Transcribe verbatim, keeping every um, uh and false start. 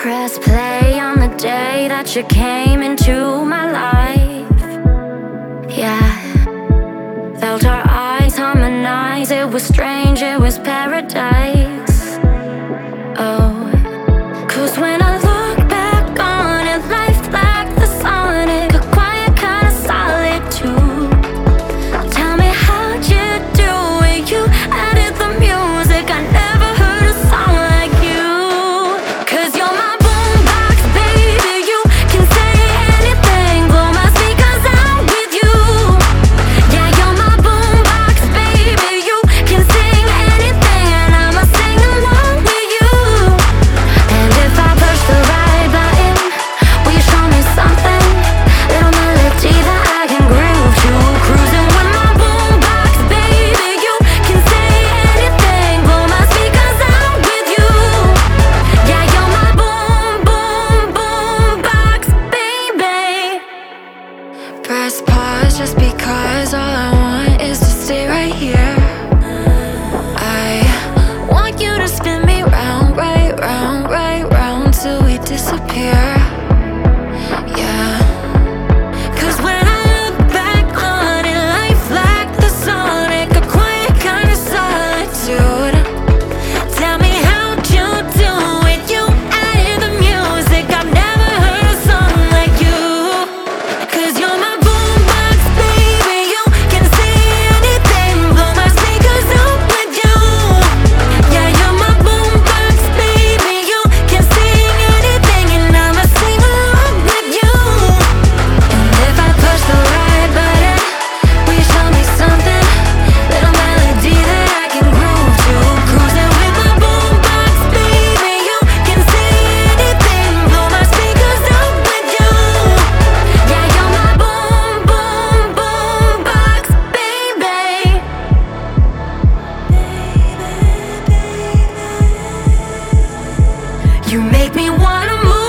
Press play on the day that you came into my life. Yeah, felt our eyes harmonize. It was strange, it was paradise. Oh, cause when I look back on it, life like the sonic, a quiet kind of solitude. Tell me how'd you do it? You added the music, I never heard a song like you. Cause you're my boombox, baby. You can say anything, blow my speakers out with you. Yeah, you're my boombox, baby. You can sing anything and I'ma sing along with you. And if I push the right button, will you show me something? Little melody that I can groove to. Cruising with my boombox, baby. You can say anything, blow my speakers out with you. Yeah, you're my boom, boom, boombox, baby. Press pause just because all I want is to stay right here. I want you to spin me round, right round, right round till we disappear. Yeah. Cause when I look back on it, life like the sonic, a quiet kind of solitude. Tell me how'd you do it? You added the music, I've never heard a song like you. Cause you're my boombox, baby. You can say anything, blow my speakers up with you. Yeah, you're my boombox, baby. You can sing anything and I'ma sing along with you. And if I push the right button, will you show me something? Little melody that I can groove to. Cruising with my boombox, baby. You can say anything, blow my speakers up with you. Yeah, you're my boom, boom, boombox, baby. You make me wanna move.